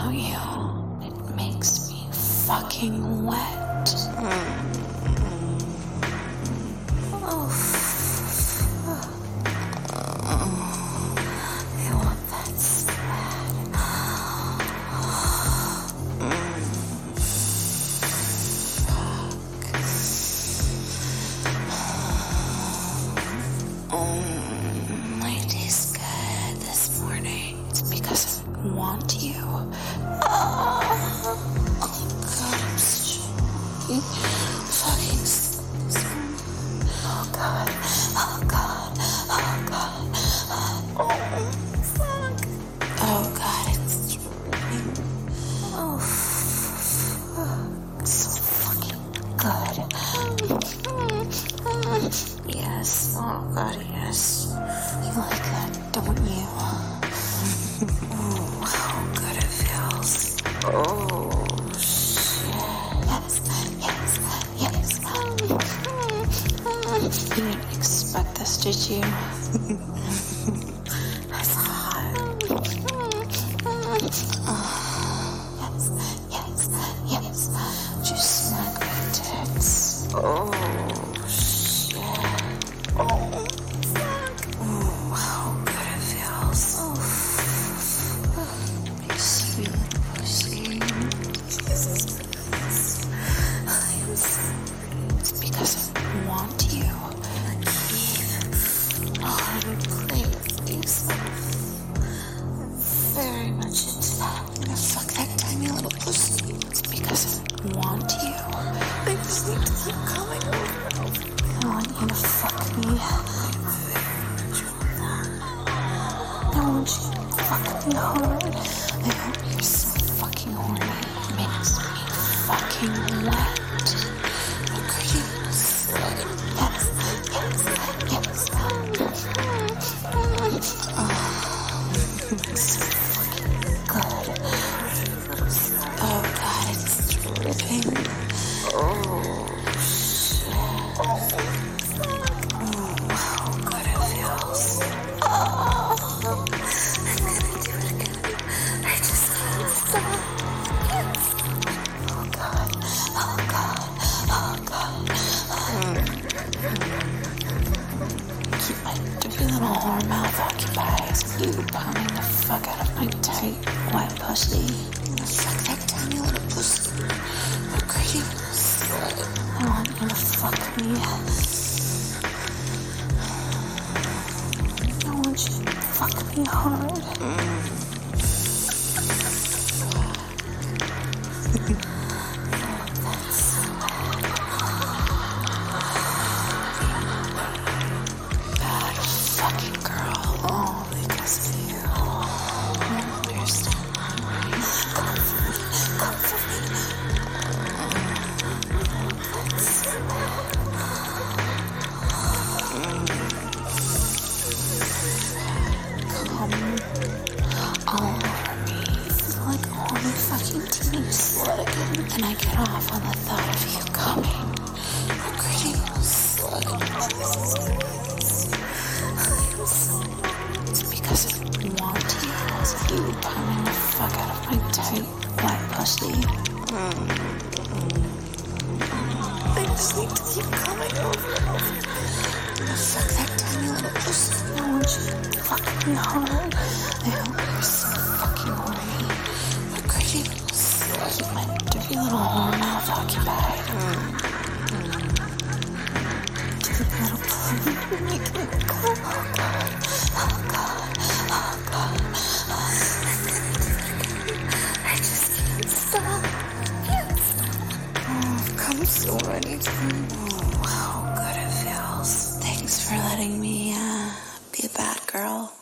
about you. It makes me fucking wet. Oh, that's bad. My day's good this morning. It's because I want you. Oh God, I'm so fucking oh God, oh God, oh God, oh fuck, oh God, it's raining. Oh fuck, so fucking good. Yes, oh God, yes. You like that, don't you? Oh, how good it feels. Oh, shit. Yes. You didn't expect this, did you? That's hot. Yes. Just smack my tits. Oh, shit. Oh, fuck. Oh, how good it feels. Oh, my sweet pussy. Jesus Christ. I am sorry. It's because I want you. I know how to play with these. I'm very much into that. I'm gonna fuck that tiny little pussy. It's because I want you. I just need to keep coming over and over. I want you to fuck me. I want you to fuck me hard. I hope you're so fucking horny. It makes me fucking wet. Agree? Yes. So fucking good. Oh God, it's dripping. Oh shit. Oh how good it feels. I'm gonna do it again. I just can't stop. Oh God. Keep my dirty little whore mouth occupied. You pounding the fuck out of my tight, wet pussy. I'm gonna fuck that tiny little pussy. Agree? I want you to fuck me. I want you to fuck me hard. Bad fucking girl. Oh, because of you. I understand. Come for all over me. It's like a horny fucking teenage slut again. And I get off on the thought of you coming. A greedy little slut. It's because I want you. It's you pounding the fuck out of my tight, wet pussy. I just need to keep coming over and over. Fuck that tiny little pussy. I want you to fuck me hard. I hope you're so fucking horny. A greedy little slut. Keep my dirty little whore mouth occupied. Dirty little pony. You're making me go. Oh God. I just can't stop. Oh, I've come so many times. Oh, how good it feels. Thanks for letting me be a bad girl.